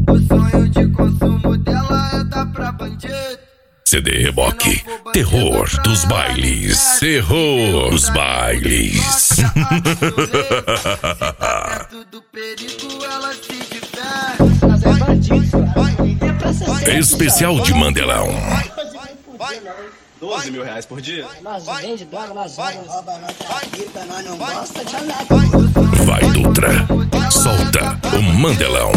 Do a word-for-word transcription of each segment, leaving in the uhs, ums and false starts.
O sonho de consumo dela é dar pra bandido. C D Reboque, terror dos bailes, terror dos bailes. Tudo perigo, ela se diverte. Mas é bandido, é pra ser Especial de Mandelão. doze mil reais por dia? Nós vende droga, nós rouba, nós trafica, nós não gosta de andar. Vai, Dutra, solta o Mandelão.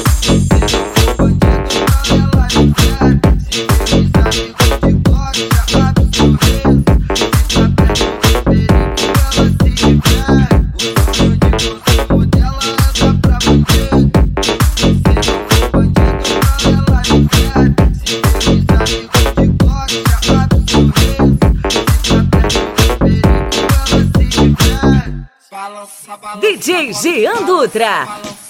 D J Jean Dutra.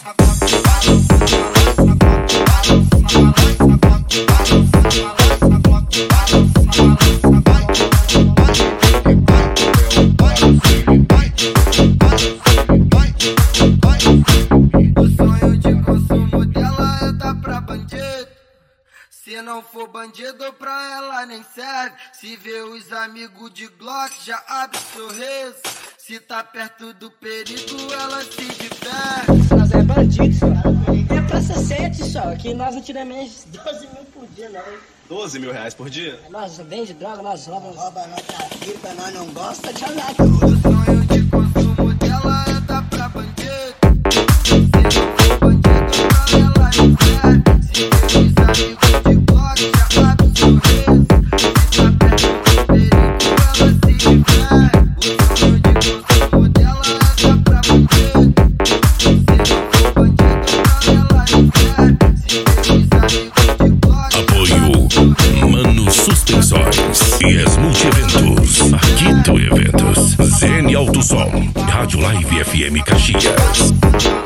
O sonho de consumo dela é dar pra bandido. Se não for bandido, pra ela nem serve. Se vê os amigos de Glock, já abre sorriso. Se tá perto do perigo, ela se diverte. Nós é bandido, é pra ser sete só. Que nós não tiramos menos doze mil por dia, não. doze mil reais por dia? Nós vende droga, nós rouba, rouba, nós trafica, nós não gosta de andar. O sonho de consumo dela é dar pra bandido. Se não for bandido, pra ela nem serve. Se vê os amigos de Glock, já abre sorriso. Se tá perto do perigo, ela se diverte. O sonho de consumo dela é dar pra bandido. Se não for bandido, pra ela nem serve. Se vê os amigos de Glock, Apoio Mano Suspensões e as Multieventos. Aqui tu Eventos. Zene Alto Som. Rádio Live F M Caxias.